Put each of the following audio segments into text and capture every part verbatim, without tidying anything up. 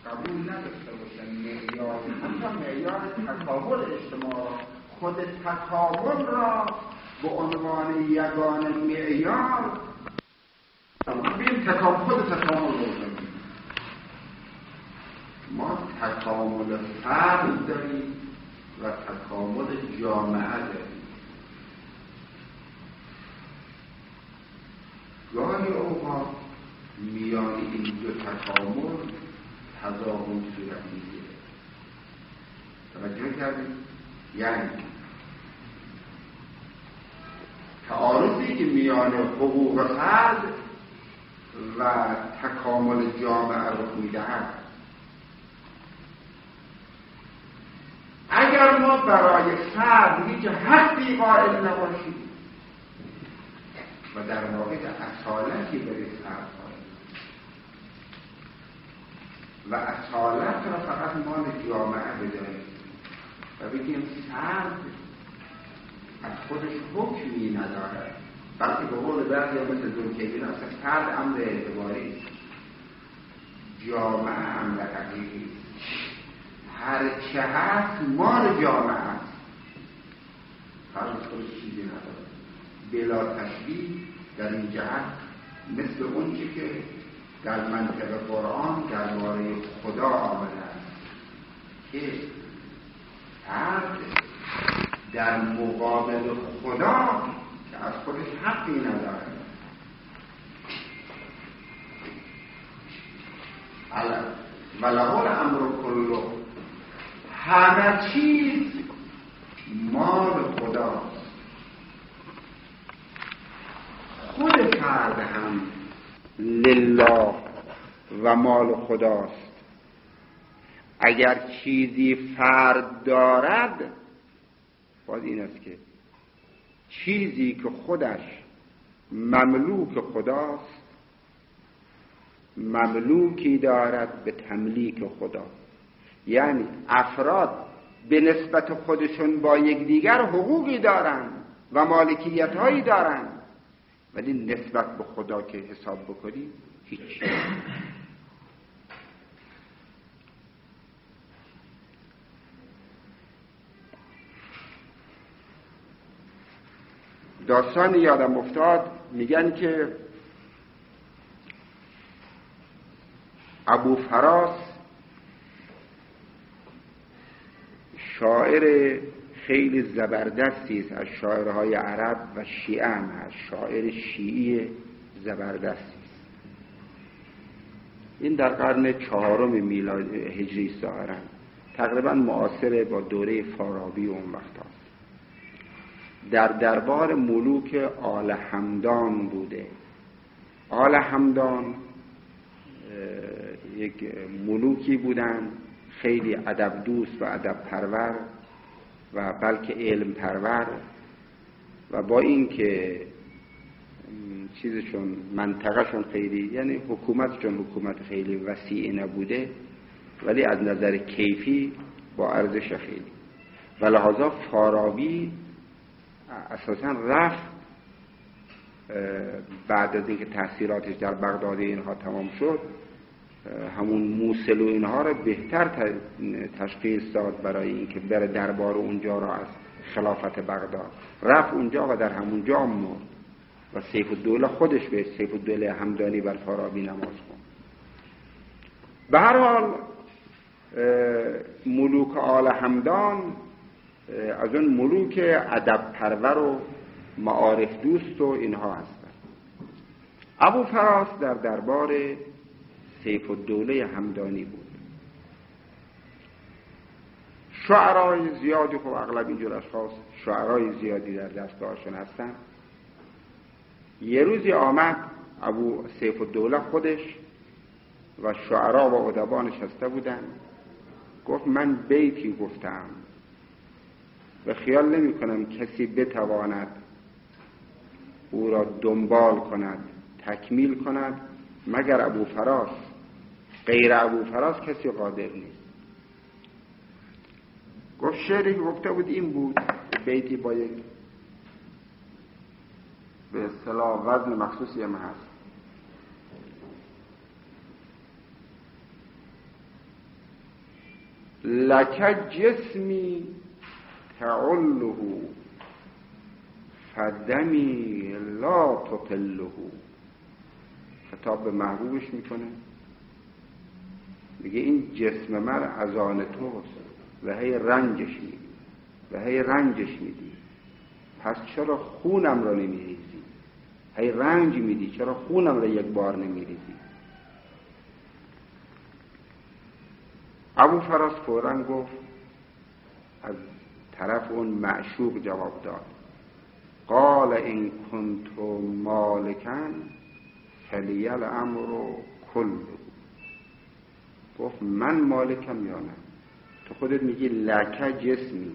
قبول نداشته باشن معیار حتی معیار تکامل اجتماع خود تکامل را به عنوان یگانه معیار بیم تکامل خود تکامل رو داریم. ما تکامل فرد داریم و تکامل جامعه داریم. گاهی اوقات میان این دو تکامل تضاد صورت میگیره. توجه کردید؟ یعنی تعارضی که میان حقوق فرد و تکامل جامعه رو میدهد. اگر ما برای فرد هیچ حقی قائل نباشیم و در واقع اصالتی برای فرد قائل و اصالت را فقط مال جامعه بدانیم و بگیم فرد از خودش حکمی ندارد، بلکه به قول بعضی مثل زنکیبین اصلا فرد امر اعتباری است، جامعه امر حقیقی است، هر چه هست مال جامعه است، فرد از خودش چیزی ندارد. بلا تشبیه در این جهت مثل اون چی که در منطق قرآن درباره خدا آمده است که فرد در مقابل خدا که از خودش حقی ندارد وله الامر کله، همه چیز مال خداست. خود فرد هم لله و مال خداست. اگر چیزی فرد دارد باز این است که چیزی که خودش مملوک خداست مملوکی دارد به تملیک خدا. یعنی افراد به نسبت خودشون با یکدیگر حقوقی دارند و مالکیت هایی دارند، ولی نسبت به خدا که حساب بکنی هیچ. داستان یادم افتاد، میگن که ابو فراس شاعر خیلی زبردستی است، از شاعرهای عرب و شیعه هم هست، شاعر شیعی زبردستی است. این در قرن چهارم میلاد هجری است، ظاهراً تقریبا معاصر با دوره فارابی و اون وقت هست. در دربار ملوک آل همدان بوده. آل همدان یک ملوکی بودن خیلی ادب دوست و ادب پرور و بلکه علم پرور، و با این که چیزشون منطقهشون خیلی، یعنی حکومتشون حکومت خیلی وسیع نبوده، ولی از نظر کیفی با ارزش خیلی، و لحاظا فارابی اساسا رفت بعد از اینکه تحصیلاتش در بغداد اینها تمام شد، همون موصل و اینها رو بهتر تشخیص داد برای اینکه بره دربار اونجا را از خلافت بغداد رفت اونجا و در همون جا مرد و سیف الدوله خودش به سیف الدوله همدانی بر فارابی نماز خوند. به هر حال ملوک آل همدان از اون ملوک ادب پرور و معارف دوست و اینها هستند. ابو فراس در دربار سیف الدوله همدانی بود. شعرای زیادی، خب اغلب اینجور اشخاص شعرای زیادی در دستگاهشون هستن. یه روزی آمد ابو سیف الدوله خودش و شعرا و ادبا نشسته بودن، گفت من بیتی گفتم و خیال نمی کنم کسی بتواند او را دنبال کند تکمیل کند مگر ابو فراس، غیر ابو فراس کسی قادر نیست. گفت شعری که گفته بود این بود، بیتی با یک به اصطلاح وزن مخصوصی هم هست. لک جسمی تعله فدمی لا تطله. خطاب به محبوبش میکنه، میگه این جسم من از آن توست و هی رنجش میدی و هی رنجش میدی، پس چرا خونم را نمیریزی؟ هی رنج میدی، چرا خونم را یک بار نمیریزی؟ ابو فراس فوراً گفت، از طرف اون معشوق جواب داد، قال این کنت مالکن فلی الامر کله. گفت من مالکم یا نه؟ تو خودت میگی لکه جسمی،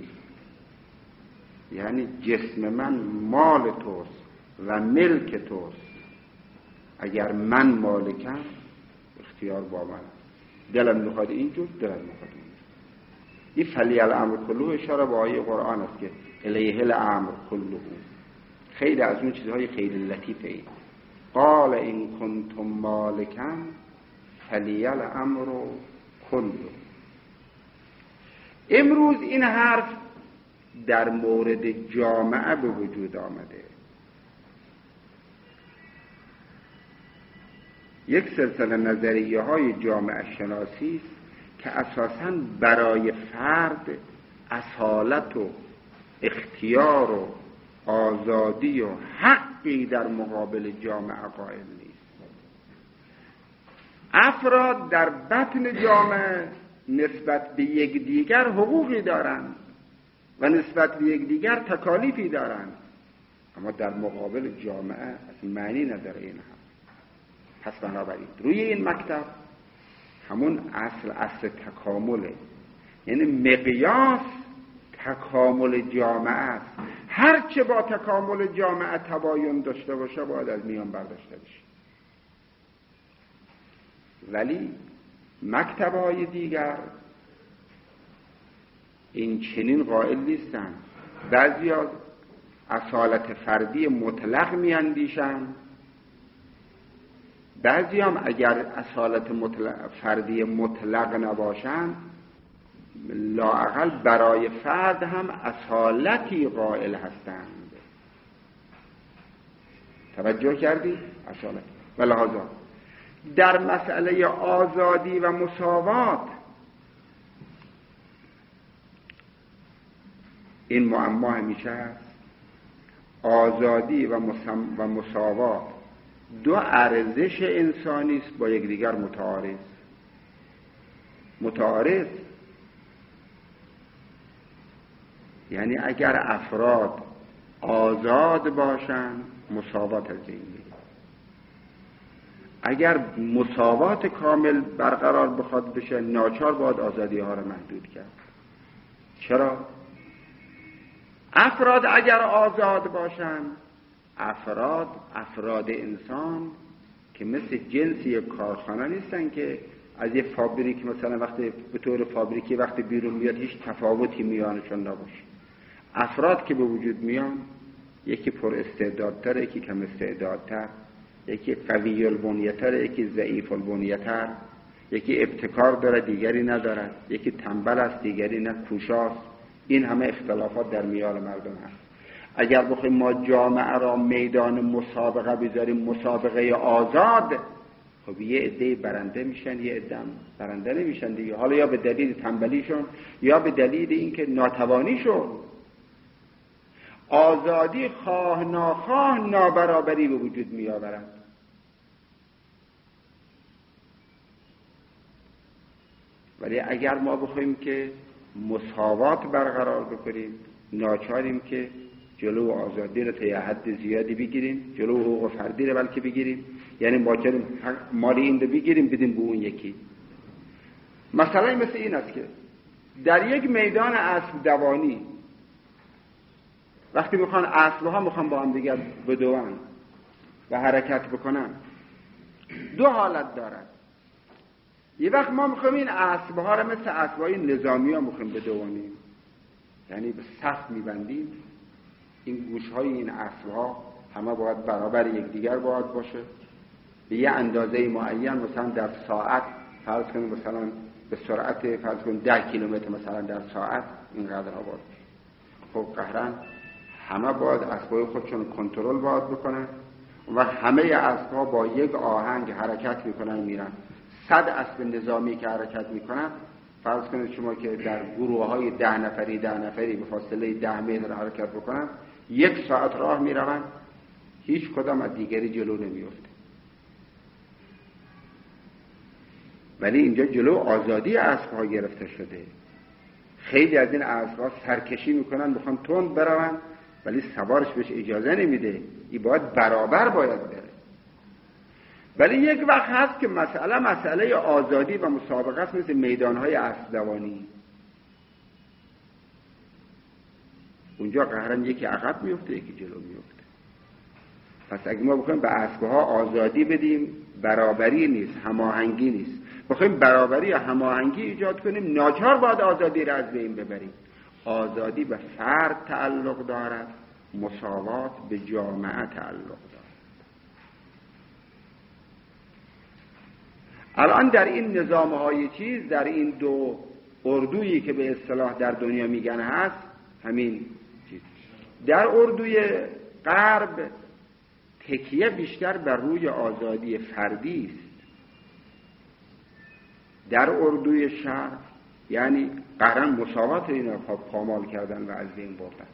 یعنی جسم من مال توست و ملک توست. اگر من مالکم اختیار با من، دلم میخواد اینجور، دلم میخواد اینجور. این فلی الامر کله اشاره به آیه قرآن است که الیه الامر کله. خیلی از اون چیزهای خیلی لطیفه ای. قال این کنتم مالکن فلی الامر کله. امروز این حرف در مورد جامعه به وجود آمده. یک سلسله نظریه های جامعه شناسی است که اساساً برای فرد اصالت و اختیار و آزادی و حقی در مقابل جامعه قائل نیست. افراد در بطن جامعه نسبت به یکدیگر حقوقی دارند و نسبت به یکدیگر تکالیفی دارند، اما در مقابل جامعه اصلا معنی نداره این هم. پس بنابراین روی این مکتب همون اصل اصل تکامله، یعنی مقیاس تکامل جامعه است. هرچه با تکامل جامعه تباین داشته باشه باید از میان برداشته بشه. ولی مکتب‌های دیگر این چنین قائل نیستن. بعضیا اصالت فردی مطلق میاندیشن، بعضی هم اگر اصالت مطلق فردی مطلق نباشن لااقل برای فرد هم اصالتی قائل هستند. توجه کردی؟ اصالت. و لحاظا در مسئله آزادی و مساوات این معما همیشه هست. آزادی و, مسم... و مساوات دو ارزش انسانی است با یکدیگر متعارض. متعارض یعنی اگر افراد آزاد باشند مساوات از این میاد. اگر مساوات کامل برقرار بخواد بشه ناچار باید آزادی ها را محدود کرد. چرا؟ افراد اگر آزاد باشند، افراد افراد انسان که مثل جنس یک کارخانه نیستن که از یه فابریک مثلا وقتی به طور فابریکی وقتی بیرون میاد هیچ تفاوتی میانشون نباشه. افراد که به وجود میان یکی پر استعدادتر، یکی کم استعدادتر، یکی قوی البنیه‌تر، یکی ضعیف البنیه‌تر، یکی ابتکار داره دیگری نداره، یکی تنبل است دیگری نه کوشاست. این همه اختلافات در میان مردم هست. اگر بخوایم ما جامعه را میدان مسابقه بذاریم، مسابقه آزاد، خب یه عده برنده میشن یه عده برنده نمیشن دیگه. حالا یا به دلیل تنبلیشون یا به دلیل اینکه ناتوانیشون. آزادی خواه ناخواه نابرابری به وجود می آورد. ولی اگر ما بخوایم که مساوات برقرار بکنیم ناچاریم که جلو آزادی رو تا یه حد زیادی بگیریم، جلو حقوق فردی رو بلکه بگیریم، یعنی ما چنین مالی این رو بگیریم بدیم به اون یکی. مثلا مثل این است که در یک میدان اسب دوانی وقتی میخوان اسب‌ها میخوان با هم دیگر بدوان و حرکت بکنن دو حالت دارد. یه وقت ما میخوایم این اسب‌ها رو مثل اسب‌های نظامی ها میخوایم بدوانیم، یعنی به صف میبندیم، این گوش‌های این اسب‌ها همه باید برابر یکدیگر باید باشه، به یه اندازه معین، مثلا در ساعت فرض کنیم مثلا به سرعت فرض کن ده کیلومتر مثلا در ساعت اینقدر ها باید. خب قهرن همه باید اسبای خودشون کنترل باید بکنن و همه اسبها با یک آهنگ حرکت میکنن میرن. صد اسب نظامی که حرکت میکنن، فرض کنید شما که در گروه های ده نفری ده نفری به فاصله ده متر حرکت بکنن، یک ساعت راه میرون، هیچ کدام از دیگری جلو نمیفته. ولی اینجا جلو آزادی اسبها گرفته شده. خیلی از این اسبها سرکشی میکنن، میخوان تند برون، ولی سوارش بهش اجازه نمیده. این باید برابر باید بره. ولی یک وقت هست که مسئله مسئله آزادی و مسابقه است، مثل میدانهای اسب دوانی. اونجا قهرن یکی عقب میفته یکی جلو میفته. پس اگه ما بخوایم به اسبها آزادی بدیم، برابری نیست، هماهنگی نیست. بخوایم برابری یا هماهنگی ایجاد کنیم، ناچار باید آزادی را از بین ببریم. آزادی به فرد تعلق دارد، مساوات به جامعه تعلق دارد. الان در این نظام‌های چیز، در این دو اردویی که به اصطلاح در دنیا میگن هست، همین چیز. در اردوی غرب تکیه بیشتر بر روی آزادی فردی است. در اردوی شرق یعنی قهرن مساوات اینا پامال کردن و از بین بردن.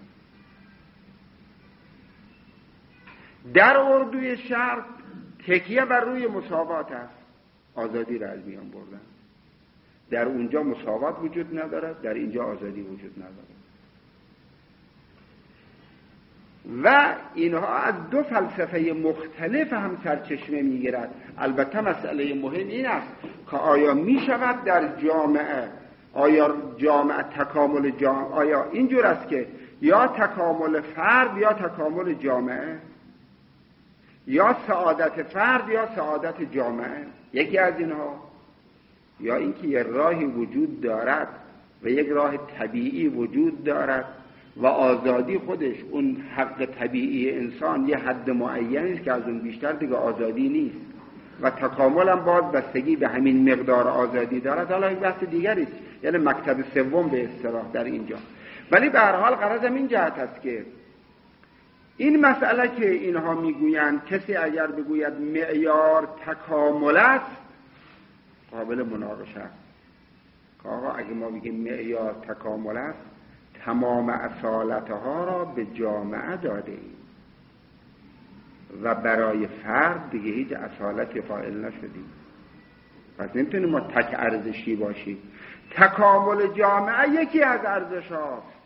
در اردوی شرق تکیه بر روی مساوات است، آزادی را از میان بردن. در اونجا مساوات وجود ندارد، در اینجا آزادی وجود ندارد. و اینها از دو فلسفه مختلف هم سرچشمه میگیرد. البته مسئله مهم این است که آیا می شود در جامعه، آیا جامعه تکامل جامعه، آیا اینجور است که یا تکامل فرد یا تکامل جامعه، یا سعادت فرد یا سعادت جامعه، یکی از اینها، یا اینکه یک راهی وجود دارد و یک راه طبیعی وجود دارد و آزادی خودش اون حق طبیعی انسان یه حد معینی است که از اون بیشتر دیگه آزادی نیست و تکامل هم باز بستگی به همین مقدار آزادی دارد. حالا یک بحث دیگری است، یعنی مکتب سوم به اصطلاح در اینجا. ولی به هر حال غرضم این جهت است که این مسئله که اینها میگویند کسی اگر بگوید معیار تکامل است، قابل مناقشه است. که آقا اگه ما بگیم معیار تکامل است، تمام اصالتها را به جامعه داده ایم و برای فرد دیگه هیچ اصالتی قائل نشدیم. پس نمیتونیم ما تک ارزشی باشیم. تکامل جامعه یکی از ارزش هاست.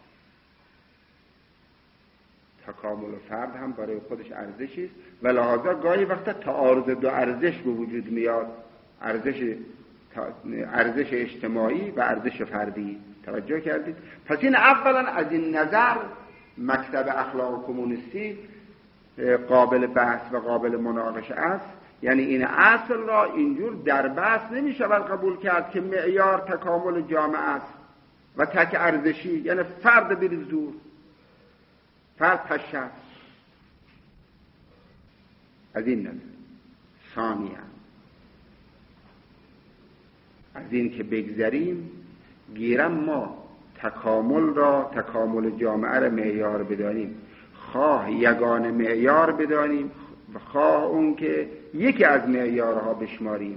تکامل فرد هم برای خودش ارزشی است و لحاظا گاهی وقتا تعارض دو ارزش به وجود میاد، ارزش ارزش اجتماعی و ارزش فردی. توجه کردید؟ پس این اولا از این نظر مکتب اخلاق کمونیستی قابل بحث و قابل مناقشه است. یعنی این اصل را اینجور در بحث نمی شود قبول کرد که معیار تکامل جامعه است و تک ارزشی، یعنی فرد بری زور، فرد پشه. از این نظر ثانیاً از این که بگذریم، گیرم ما تکامل را، تکامل جامعه را معیار بدانیم، خواه یگانه معیار بدانیم و خواه اون که یکی از معیارها بشماریم،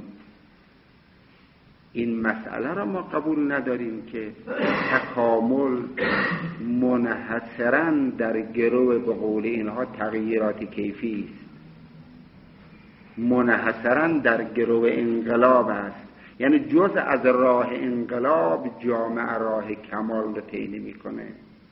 این مسئله را ما قبول نداریم که تکامل منحصراً در گرو به قول اینها تغییرات کیفی است، منحصراً در گرو انقلاب است. یعنی جز از راه انقلاب جامعه راه کمال را طی نمی‌کنه.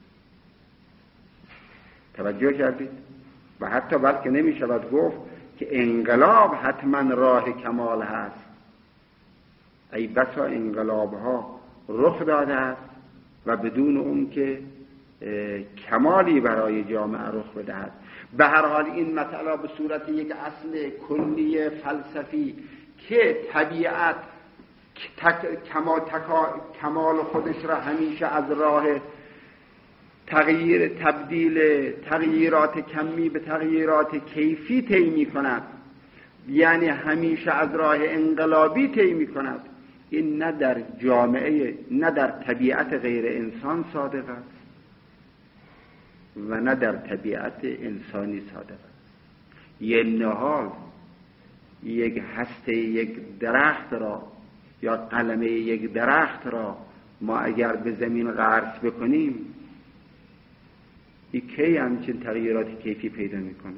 توجه کردید؟ و حتی بلکه نمی شود گفت که انقلاب حتما راه کمال هست. ای بسا انقلاب ها رخ داده است و بدون اون که کمالی برای جامعه رخ بدهد. به هر حال این مسئله به صورت یک اصل کلی فلسفی که طبیعت تک، کمال, تکا، کمال خودش را همیشه از راه تغییر تبدیل تغییرات کمی به تغییرات کیفی طی می کند، یعنی همیشه از راه انقلابی طی می کند. این نه در جامعه، نه در طبیعت غیر انسان صادق است و نه در طبیعت انسانی صادق است. یه نهال یک هسته یک درخت را یا قلمه یک درخت را ما اگر به زمین غرس بکنیم، این کی همچین تغییرات کیفی پیدا میکنه؟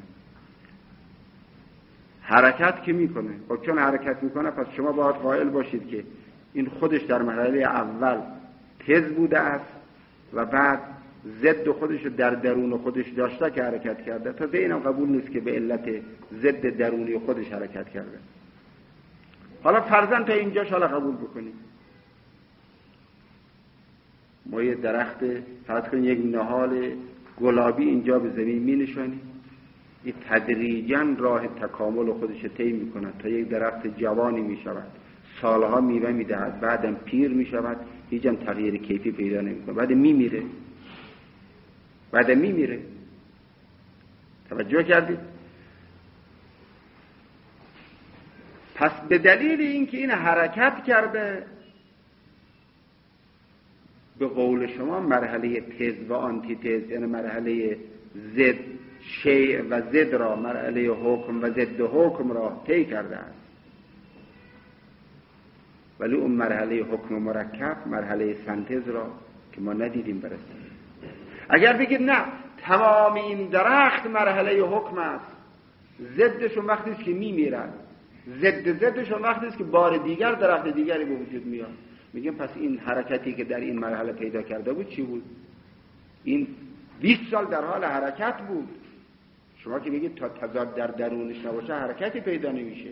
حرکت که میکنه. خب چون حرکت میکنه پس شما باید قائل باشید که این خودش در مرحله اول تز بوده است و بعد ضد خودش در درون خودش داشته که حرکت کرده. تا اینم قبول نیست که به علت ضد درونی خودش حرکت کرده. حالا فرضاً تا اینجاش حالا قبول بکنیم ما یه درخت فرض کنیم یک نهال گلابی اینجا به زمین می نشانیم، این تدریجاً راه تکامل خودش طی می کند تا یک درخت جوانی می شود، سالها میوه می دهد، بعدم پیر می شود، هیچ هم تغییر کیفی پیدا نمی کند، بعد می میره بعد می میره. توجه کردید؟ پس به دلیل اینکه این حرکت کرده، به قول شما مرحله تز و آنتی تز، یعنی مرحله ضد شیء و ضد را، مرحله حکم و ضد حکم را طی کرده است. ولی اون مرحله حکم مرکب، مرحله سنتز را که ما ندیدیم برسیم. اگر بگید نه تمام این درخت مرحله حکم است، ضدشون وقتی است که میمیرد، ضد ضدشون وقتی است که بار دیگر درخت دیگری به وجود میاد، میگیم پس این حرکتی که در این مرحله پیدا کرده بود چی بود؟ این بیست سال در حال حرکت بود. شما که میگید تا تضاد در درونش نباشه حرکتی پیدا نمیشه.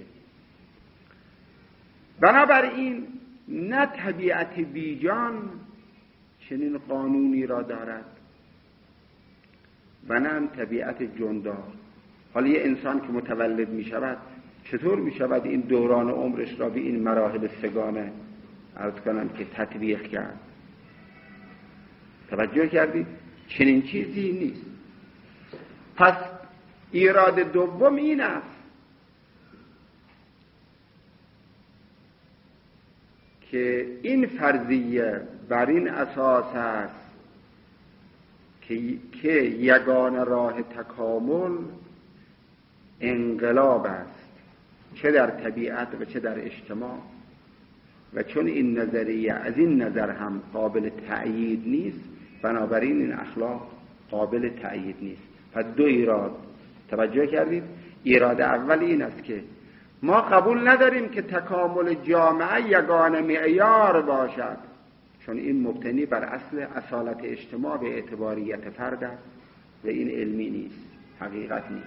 بنابراین نه طبیعت بیجان چنین قانونی را دارد و نه طبیعت جاندار. حالا یه انسان که متولد می شود چطور می شود این دوران عمرش را به این مراحل سگانه عرض کنم که تطبیق کرد؟ توجه کردید؟ چنین چیزی نیست. پس ایراد دوم این است که این فرضیه بر این اساس است که که یگانه راه تکامل انقلاب است، چه در طبیعت و چه در اجتماع، و چون این نظریه از این نظر هم قابل تأیید نیست، بنابراین این اخلاق قابل تأیید نیست. پس دو ایراد. توجه کردید؟ ایراد اول این است که ما قبول نداریم که تکامل جامعه یگانه معیار باشد، چون این مبتنی بر اصل اصالت اجتماع به اعتباریت فرد است و این علمی نیست، حقیقت نیست.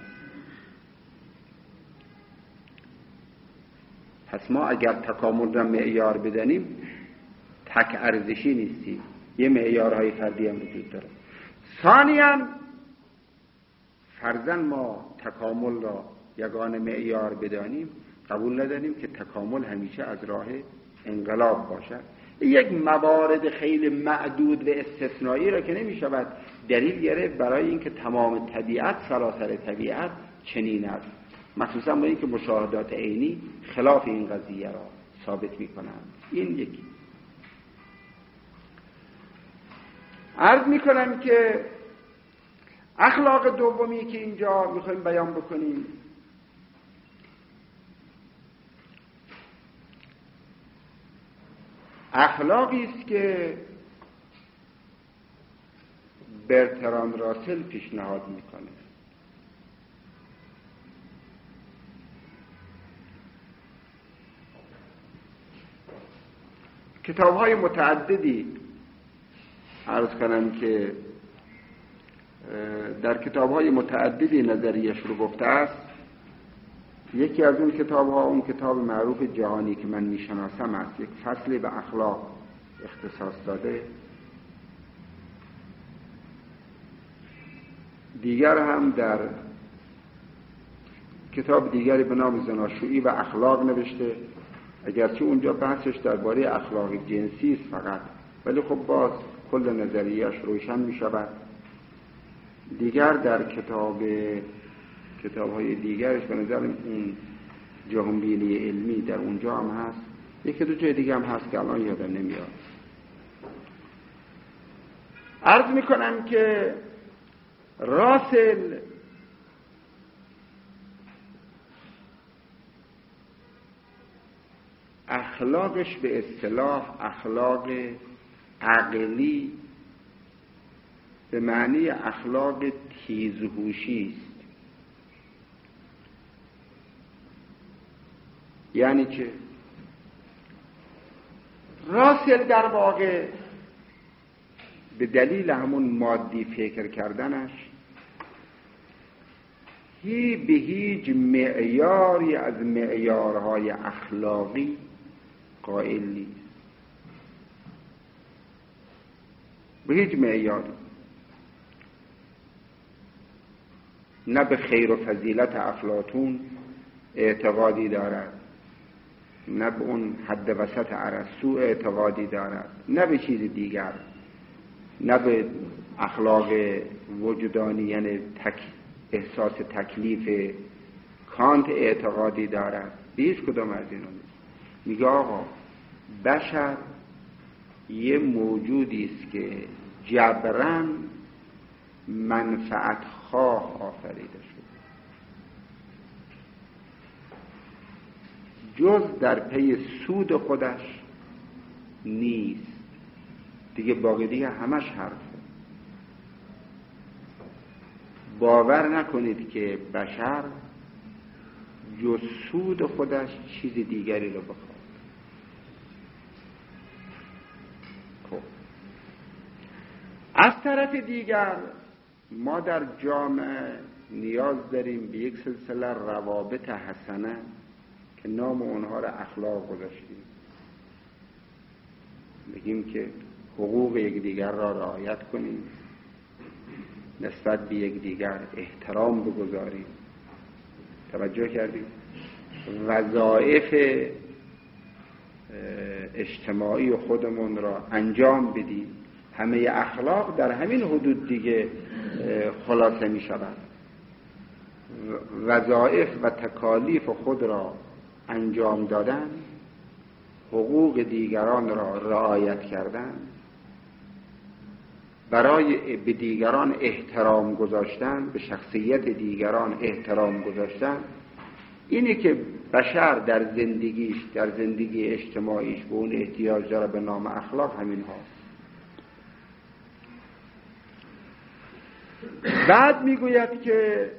پس ما اگر تکامل را معیار بدانیم تک ارزشی نیستیم، یه معیارهای فردی هم وجود داره. ثانیاً فرضاً ما تکامل را یگانه معیار بدانیم، قبول نداریم که تکامل همیشه از راه انقلاب باشد. یک موارد خیلی معدود و استثنایی را که نمی شود دلیل گرفت برای اینکه تمام طبیعت، سراسر طبیعت چنین است، مخصوصا با اینکه مشاهدات عینی خلاف این قضیه را ثابت می کنند. این یکی. عرض می کنم که اخلاق دومی که اینجا می خواهیم بیان بکنیم اخلاقی است که برتراند راسل پیشنهاد میکنه. کتاب‌های متعددی عرض کنم که در کتاب‌های متعددی نظریش رو گفته است. یکی از اون کتاب‌ها اون کتاب معروف جهانی که من میشناسم است، یک فصلی به اخلاق اختصاص داده. دیگر هم در کتاب دیگری به نام زناشویی و اخلاق نوشته، اگرچه اونجا بحثش درباره اخلاق جنسی است فقط، ولی خب باز کل نظریه‌اش روشن می شود. دیگر در کتاب کتاب‌های دیگرش به نظر اون جهانبینی علمی در اونجا هم هست، یکی دو جای دیگه هم هست که الان یادم نمیاد. عرض میکنم که راسل اخلاقش به اصطلاح اخلاق عقلی به معنی اخلاق تیزهوشی است. یعنی چه؟ راسل در واقع به دلیل همون مادی فکر کردنش هی به هیچ معیاری از معیارهای اخلاقی قائل نیست، به هیچ معیاری. نه به خیر و فضیلت افلاطون اعتقادی دارد، نه به اون حد وسط ارسطو اعتقادی دارد، نه به چیز دیگر، نه به اخلاق وجدانی یعنی تک احساس تکلیف کانت اعتقادی دارد، به هیچ کدام از اینا نیست. میگه آقا بشر یه موجودی است که جبراً منفعت خواه آفریده شده، جز در پی سود خودش نیست. دیگه باقی دیگه همش حرفه. باور نکنید که بشر جز سود خودش چیز دیگری رو بخواد. خب از طرف دیگر ما در جامعه نیاز داریم به یک سلسله روابط حسنه که نام اونها را اخلاق گذاشتیم. بگیم که حقوق یکدیگر را رعایت کنیم، نسبت به یکدیگر احترام بگذاریم. توجه کردیم؟ وظایف اجتماعی خودمون را انجام بدیم. همه اخلاق در همین حدود دیگه خلاصه می شود. وظایف و تکالیف خود را انجام دادن، حقوق دیگران را رعایت کردن، برای به دیگران احترام گذاشتن، به شخصیت دیگران احترام گذاشتن، اینی که بشر در زندگیش، در زندگی اجتماعیش به اون احتیاج داره به نام اخلاق همین هاست. بعد میگوید که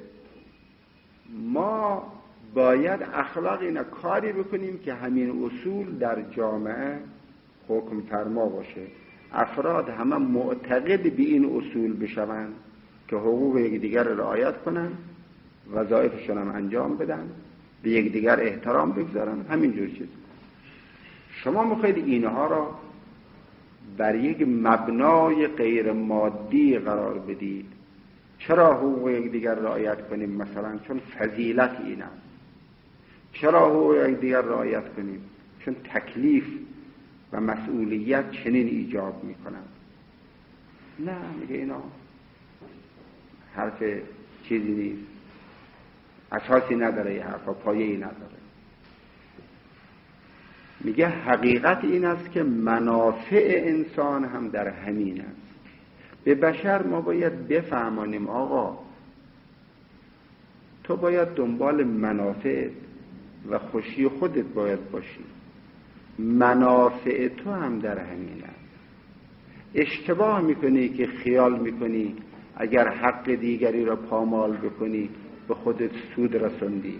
ما باید اخلاق اینا کاری بکنیم که همین اصول در جامعه حکم فرما باشه. افراد همه معتقد به این اصول بشوند که حقوق یکدیگر را رعایت کنن، وظایفشون هم انجام بدن، به یکدیگر احترام بگذارن، همین جور چیز. شما میخواید اینها را بر یک مبنای غیر مادی قرار بدید. چرا حقوق یکدیگر رعایت کنیم؟ مثلا چون فضیلت این است. چرا حقوق یکدیگر رعایت کنیم؟ چون تکلیف و مسئولیت چنین ایجاب میکنند. نه، میگه اینا حرف چیزی نیست، اساسی نداره، یه حرفا پایه‌ای نداره. میگه حقیقت این است که منافع انسان هم در همین است. به بشر ما باید بفهمانیم آقا تو باید دنبال منافع و خوشی خودت باید باشی، منافع تو هم در همین است. اشتباه میکنی که خیال میکنی اگر حق دیگری را پامال بکنی به خودت سود رسوندی،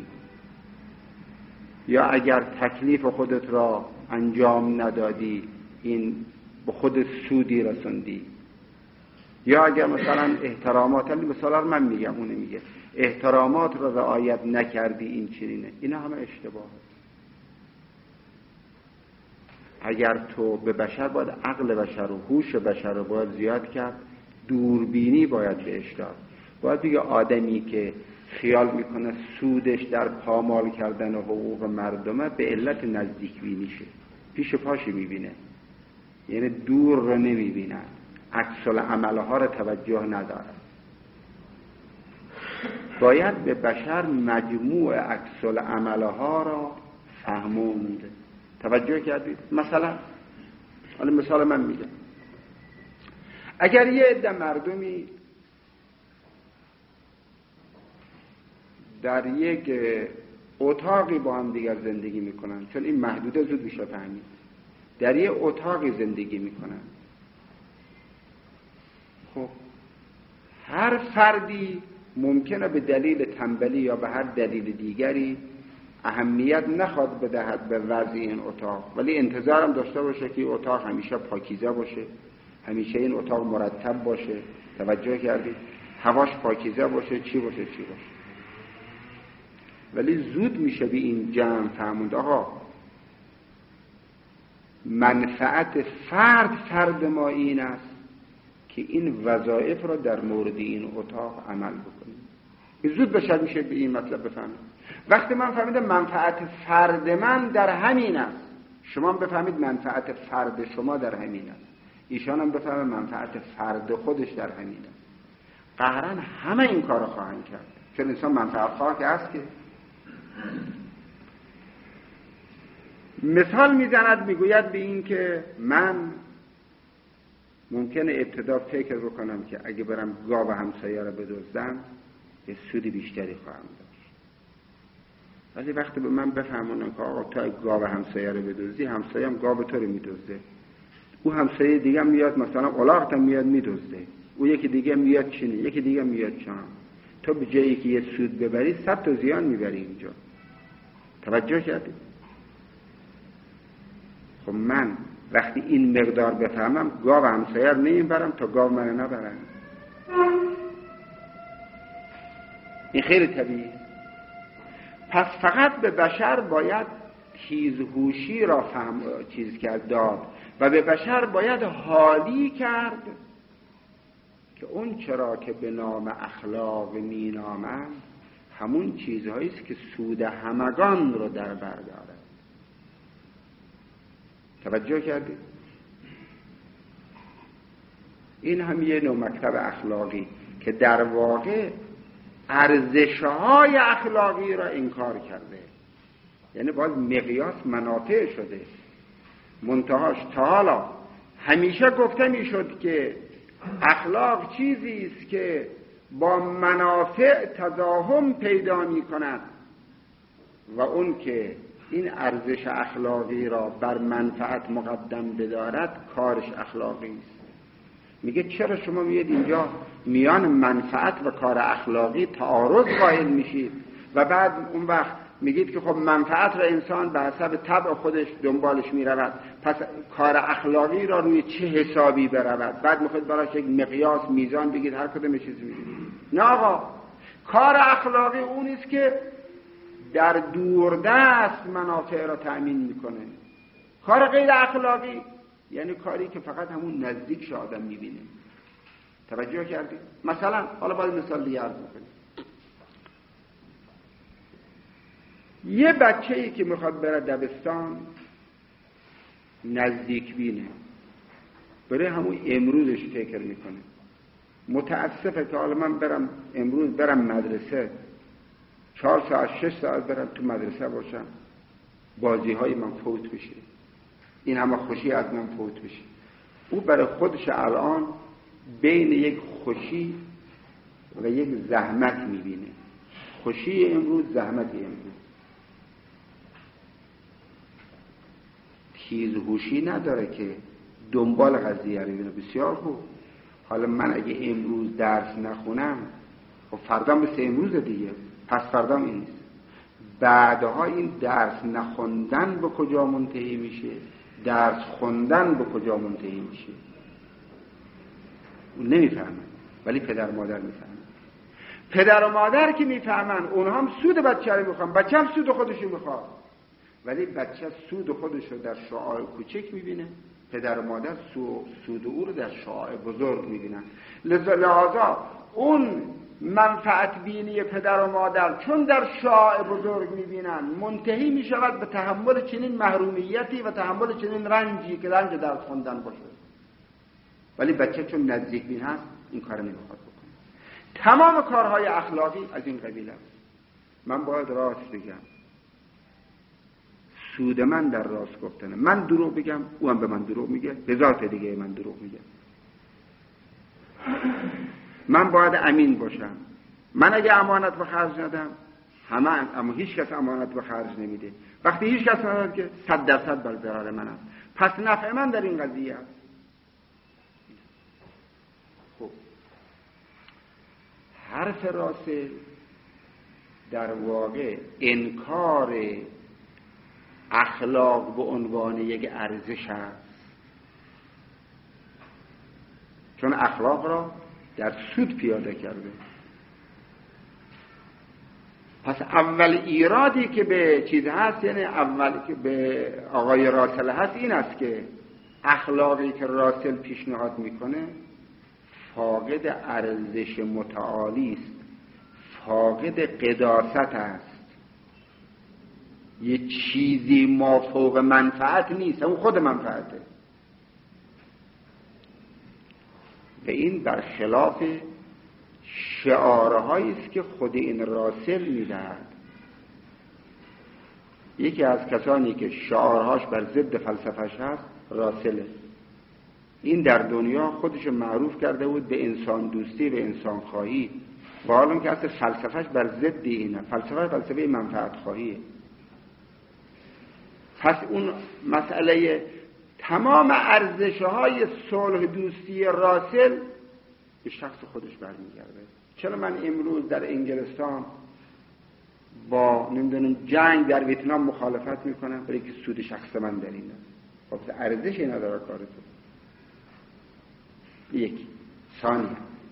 یا اگر تکلیف خودت را انجام ندادی این به خودت سودی رسوندی، یا اگر مثلا احترامات، مثلا من میگم اونه میگه احترامات را رعایت نکردی این چنینه. اینا همه اشتباه. اگر تو به بشر باید عقل بشر و هوش بشر رو باید زیاد کرد، دوربینی باید بهش داد. باید بگه آدمی که خیال میکنه سودش در پامال کردن حقوق مردمه به علت نزدیک بینیشه، پیش پاشی میبینه، یعنی دور رو نمیبینه، عکس العملها رو توجه نداره. باید به بشر مجموع عکس العملها را فهموند. توجه کردید؟ مثلا حالا مثال من میگم، اگر یه عده مردمی در یک اتاقی با هم دیگر زندگی میکنن، چون این محدوده زود میشه فهمید، در یه اتاقی زندگی میکنن، خب هر فردی ممکنه به دلیل تنبلی یا به هر دلیل دیگری اهمیت نخواد بدهد به وضع این اتاق، ولی انتظارم داشته باشه که این اتاق همیشه پاکیزه باشه، همیشه این اتاق مرتب باشه، توجه کردید؟ هواش پاکیزه باشه، چی باشه چی باشه. ولی زود میشه به این جمع فهموند آقا منفعت فرد فرد ما این است که این وظایف را در مورد این اتاق عمل بکنیم. زود بشه میشه به این مطلب بفهمید. وقتی من فهمیدم منفعت فرد من در همین است، شما هم بفهمید منفعت فرد شما در همین است، ایشان هم بفهمید منفعت فرد خودش در همین است، قهرن همه این کار خواهند کرد، چون انسان منفعت خواه که هست. که مثال میزند، میگوید به این که من ممکنه ابتدا فکر بکنم که اگه برم گاو همسایه را بدزدم یه سود بیشتری خواهم داشت، ولی وقتی به من بفهمونن که آقا تا گاو همسایه را بدزدی، همسایه هم گاو تو رو میدزده، او همسایه دیگه میاد مثلا الاغت هم میاد میدزده، او یکی دیگه میاد چینی، یکی دیگه میاد چان، تو به جایی که یه سود ببری صد تا زیان میبری اینجا. توجه کردی؟ خب من وقتی این مقدار بفهمم گاو همسایه رو نمیبرم تا گاو منو نبرن. این خیلی طبیعیه. پس فقط به بشر باید تیزهوشی را فهم چیز کرد داد و به بشر باید حالی کرد که اون چرا که به نام اخلاق می نامم همون چیزهایی است که سود همگان رو در بر داره. توجه کردید؟ این هم یه نوع مکتب اخلاقی که در واقع ارزش‌های اخلاقی را انکار کرده، یعنی باید مقیاس منافع شده. منتهاش تا حالا همیشه گفته میشد که اخلاق چیزی است که با منافع تضاهم پیدا می کند و اون که این ارزش اخلاقی را بر منفعت مقدم بدارد کارش اخلاقی است. میگه چرا شما میید اینجا میان منفعت و کار اخلاقی تعارض قائل میشید و بعد اون وقت میگید که خب منفعت را انسان به حسب طبع خودش دنبالش میرود، پس کار اخلاقی را روی چه حسابی برود؟ بعد میخواید براش یک مقیاس میزان بگید هر کدوم چیز میگید. نه آقا، کار اخلاقی اون است که در دوردست منافع را تأمین میکنه. کار غیر اخلاقی یعنی کاری که فقط همون نزدیکش آدم میبینه. توجه کردید؟ مثلا حالا باید مثال دیگه عرض بکنیم. یه بچه‌ای که میخواد بره دبستان نزدیک بینه، برای همون امروزش فکر میکنه. متاسفه که حالا من برم امروز برم مدرسه، چهار ساعت شش ساعت برم تو مدرسه باشم، بازی های من فوت بشه، این همه خوشی از من فوت بشه. او برای خودش الان بین یک خوشی و یک زحمت میبینه. خوشی امروز، زحمت امروز. تیزهوشی نداره که دنبال قضیه رو ببینه. بسیار خوب، حالا من اگه امروز درس نخونم خب فردا مثل امروز دیگه، پس فردا این نیست. بعدها این درس نخوندن به کجا منتهی میشه، درس خوندن به کجا منتهی میشه، اون نمیفهمن، ولی پدر مادر میفهمن. پدر و مادر که میفهمن اونها هم سود بچه رو میخوان، بچه هم سود خودشو میخواد، ولی بچه سود خودشو در شعاع کوچک میبینه، پدر و مادر سود او رو در شعاع بزرگ میبینن. لذا اون منفعت بینی پدر و مادر چون در شعاع بزرگ میبینن منتهی میشود به تحمل چنین محرومیتی و تحمل چنین رنجی که رنج درس خوندن باشه. ولی بچه چون نزدیک بین هست این کار نمیخواد بکنه. تمام کارهای اخلاقی از این قبیل است. من باید راست بگم، سود من در راست گفتنه. من دروغ بگم او هم به من دروغ میگه، هزار تا دیگه من دروغ میگه. من باید امین باشم. من اگه امانت به خرج ندم، همه، اما هیچ کس امانت به خرج نمیده. وقتی هیچ کس نداد که صد درصد بر ضرر من است. پس نفع من در این قضیه است. خب حرف راسل در واقع انکار اخلاق به عنوان یک ارزش است، چون اخلاق را در سود پیاده کرده. پس اول ایرادی که به چیز هست، یعنی اول که به آقای راسل هست، این است که اخلاقی که راسل پیشنهاد میکنه فاقد ارزش متعالی است، فاقد قداست است، یه چیزی مافوق منفعت نیست، اون خود منفعته. و این برخلاف شعارهایی است که خود این راسل میدهد. یکی از کسانی که شعارهاش بر ضد فلسفه‌اش هست راسله. این در دنیا خودش معروف کرده بود به انسان دوستی و انسان خواهی، با حال که اصل فلسفه‌اش بر ضد اینه. فلسفه فلسفه منفعت خواهیه. پس اون مسئله تمام ارزش‌های صلح دوستی راسل به شخص خودش برمیگرده. چرا من امروز در انگلستان با نمیدونم جنگ در ویتنام مخالفت میکنم؟ برای که سود شخص من در اینه. خب ارزشی نداره کار تو. یکی ثانی،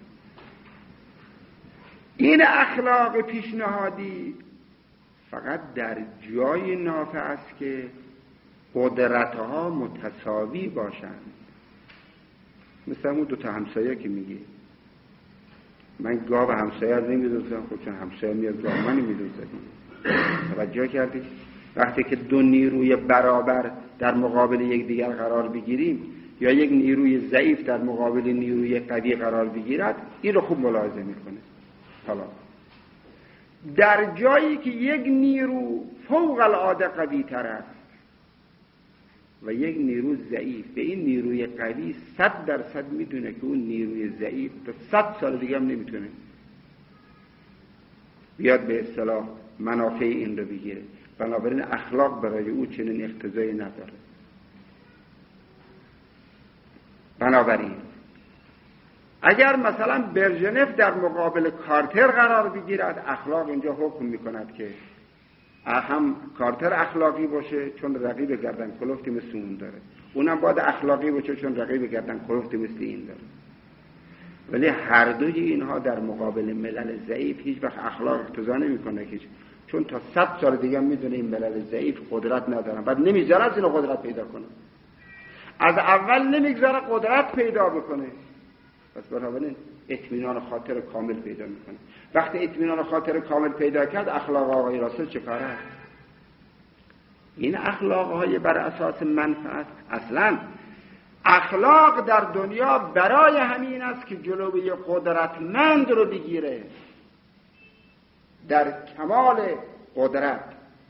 این اخلاق پیشنهادی فقط در جای نافع است که قدرتها متساوی باشند. مثل اون دو تا همسایه که میگه من گاو همسایه رو نمیدوزم، خود چون همسایه میاد گاو منی میدوزه. توجه کردید؟ وقتی که دو نیروی برابر در مقابل یک دیگر قرار بگیریم یا یک نیروی ضعیف در مقابل نیروی قوی قرار بگیرد، این رو خوب ملاحظه میکنه. حالا در جایی که یک نیرو فوق العاده قوی تر است و یک نیرو ضعیف، به این نیروی قوی صد درصد میدونه که اون نیروی ضعیف تا صد سال دیگه هم نمیتونه بیاد به اصطلاح منافع این رو بگیره. بنابراین اخلاق برای او چنین اقتضایی نداره. بنابراین اگر مثلا برژنف در مقابل کارتر قرار بگیرد، اخلاق اینجا حکم میکند که هم کارتر اخلاقی باشه چون رقیب گردن کلفتی مثل اون داره، اونم باید اخلاقی باشه چون رقیب گردن کلفتی مثل این داره. ولی هر دوی اینها در مقابل ملل ضعیف هیچ وقت اخلاق اقتضا نمیکنه، چون تا صد سال دیگه میدونه این ملل ضعیف قدرت ندارن، بعد نمیذاره از اینو قدرت پیدا کنه. از اول نمیگذاره قدرت پیدا بکنه. پس بنابراین اطمینان خاطر کامل پیدا میکنه. وقتی اطمینان خاطر کامل پیدا کرد، اخلاق آقای راسل چه کاره است؟ این اخلاق های بر اساس منفعت، اصلا اخلاق در دنیا برای همین است که جلوی قدرتمند رو بگیره در کمال قدرت.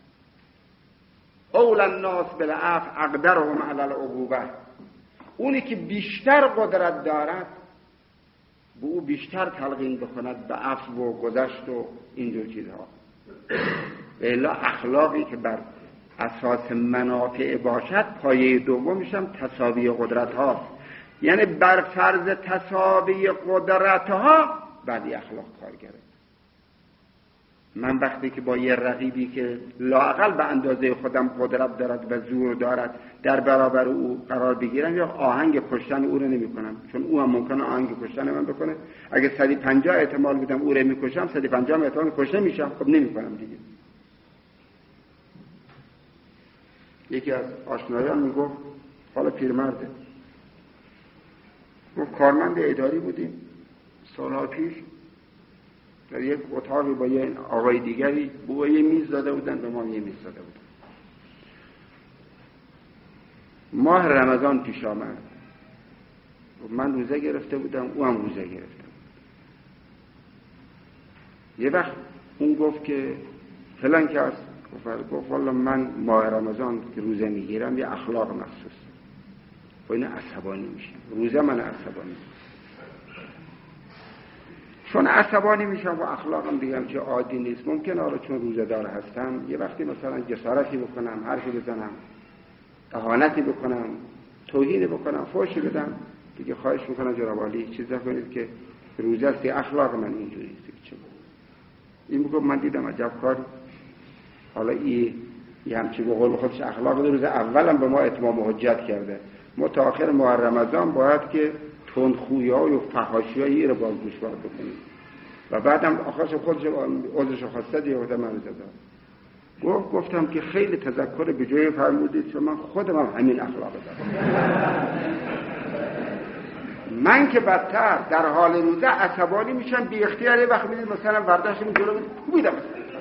اول الناس بالعفو اقدرهم علی العقوبه. اونی که بیشتر قدرت دارد به او بیشتر تلقین بکند به عفو و گذشت و اینجور چیزها. الا اخلاقی که بر اساس منافع باشد، پایه دومش هم تساوی قدرت هاست. یعنی بر فرض تساوی قدرت ها بعدی اخلاق کارگره. من وقتی که با یه رقیبی که لااقل به اندازه خودم قدرت دارد و زور دارد در برابر او قرار بگیرم، یا آهنگ کشتن او رو نمی کنم، چون او هم ممکنه آهنگ کشتن من بکنه. اگه صد و پنجاه احتمال بدم او رو میکشم، صد و پنجاه احتمال کشته میشم، خب نمی کنم دیگه. یکی از آشنایان میگفت، حالا پیرمرده، گفت کارمند اداری بودیم سالها پیش، در یک اتاقی با یه آقای دیگری بو یه میز داده بودن، به ما یه میز داده بودن. ماه رمضان پیش آمد، من روزه گرفته بودم، او هم روزه گرفته بود. یه وقت اون گفت که فلان کس گفت والا من ماه رمضان که روزه میگیرم یه اخلاق مخصوص و این عصبانی میشم، روزه من عصبانی چون عصبانی میشم و اخلاقم دیگه چه عادی نیست. ممکنه آره چون روزه دار هستم یه وقتی مثلا جسارتی بکنم، حرفی بزنم، اهانتی بکنم، توهین بکنم، فحشی بدم، دیگه خواهش میکنم جناب عالی چیزا کنید که روزه است، اخلاق من اینجوری است. چه این میگه من دیدم عجب کار، حالا این یه همچی به قول خودش اخلاق روز اولم به ما اتمام حجت کرده، ما تا آخر ماه رمضان باید که تندخویی و فحاشیایی رو بازگوش باید بکنیم و بعدم آخرش خودش عذرش خواسته دیگه وقت من زدم. گفت گفتم که خیلی تذکر به جای فرمودید چون من خودم هم همین اخلاق دارم. من که بدتر در حال روزه عصبانی میشم، بی اختیار وقت میدید مثلا برداشتم جلو کوبیدم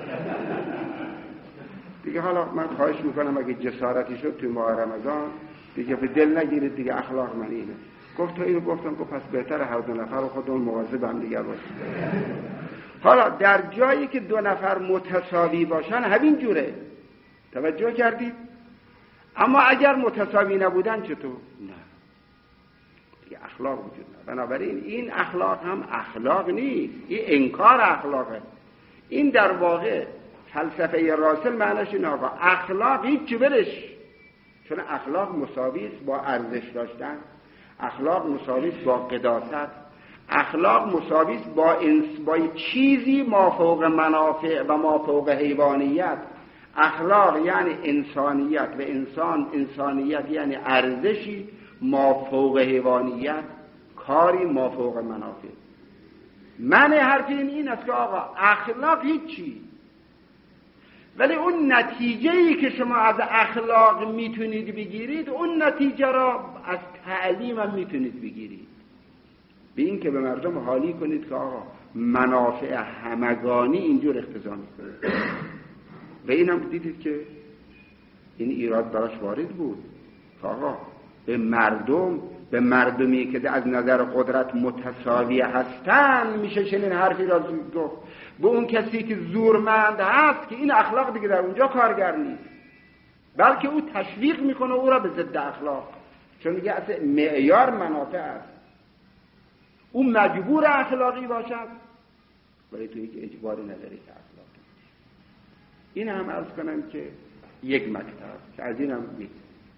دیگه. حالا من خواهش میکنم اگه جسارتی شد توی ماه رمضان دیگه به دل نگیرید دیگه، اخلاق من اینه. گفت تو اینو گفتم گفت پس بهتره هر دو نفر و خودمون مواظب هم دیگه باشیم. حالا در جایی که دو نفر متساوی باشن همین جوره، توجه کردید؟ اما اگر متساوی نبودن چطور؟ نه دیگه اخلاق وجود نه. بنابراین این اخلاق هم اخلاق نیست، این انکار اخلاقه. این در واقع فلسفه راسل معناش اینه آقا اخلاق هیچ برش، چون اخلاق مساوی است با ارزش داشتن، اخلاق مساوی است با قداست، اخلاق مساوی است با انس با چیزی مافوق منافع و مافوق حیوانیت. اخلاق یعنی انسانیت و انسان انسانیت یعنی ارزشی مافوق حیوانیت، کاری مافوق منافع. معنی حرف این این است که آقا اخلاق هیچی، ولی اون نتیجه‌ای که شما از اخلاق میتونید بگیرید اون نتیجه را از تعلیم هم میتونید بگیرید، به این که به مردم حالی کنید که آقا منافع همگانی اینجور اقتضا میکنه. و این هم دیدید که این ایراد براش وارد بود که آقا به مردم به مردمی که از نظر قدرت متساوی هستن میشه چنین حرفی را گفت، به اون کسی که زورمند هست که این اخلاق دیگه در اونجا کارگر نیست، بلکه او تشویق میکنه او را به ضد اخلاق، چون میگه اصلا معیار منافع است، او مجبور اخلاقی باشد ولی تو یک اجباری نداری که اخلاق. این هم عرض کنم که یک مکتب که از این هم میگه.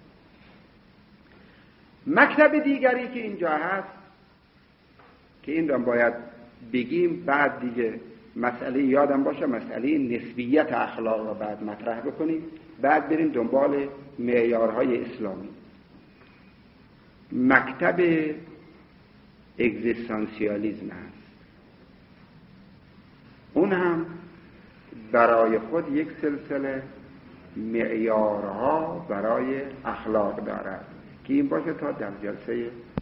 مکتب دیگری که اینجا هست که این رو باید بگیم، بعد دیگه مسئله یادم باشه مسئله نسبیت اخلاق رو بعد مطرح بکنیم، بعد بریم دنبال معیارهای اسلامی. مکتب اگزیستانسیالیسم هست، اون هم برای خود یک سلسله معیارها برای اخلاق دارد که این باشه تا در جلسه